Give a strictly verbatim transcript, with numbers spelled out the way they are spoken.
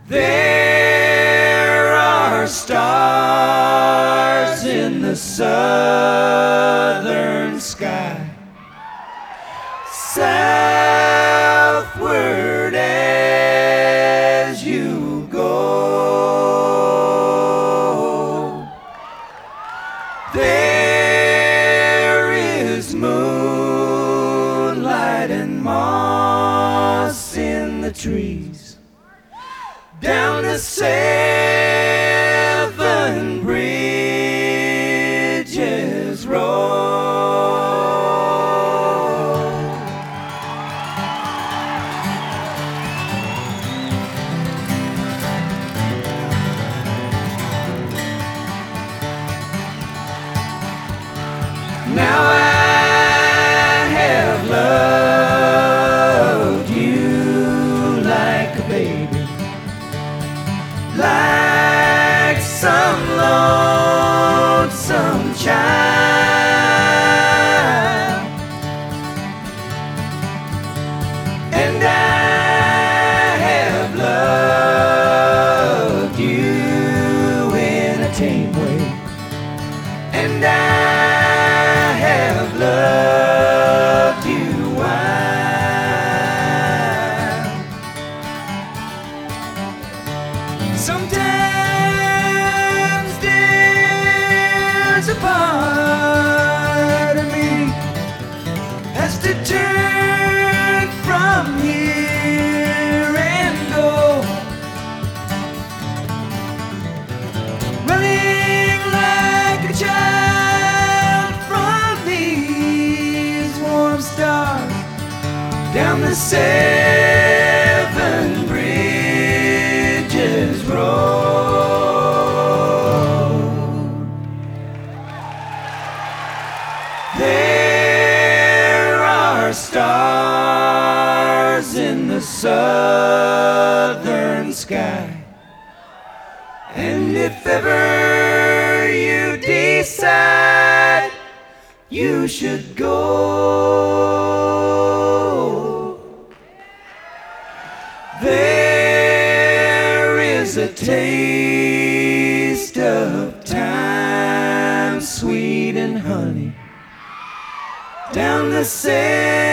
There are stars in the southern sky, southward as you go. There is moonlight and moss in the trees, down the seven bridges roll. Now I have loved you like a baby, like some lonesome child, and I have loved you in a tame way, and I have loved you wild. Sometimes there's a part of me has to turn from here and go, running like a child from these warm stars, down the seven bridges road. There are stars in the southern sky, and if ever you decide you should go, there is a taste of time, sweet and honey, down the sand.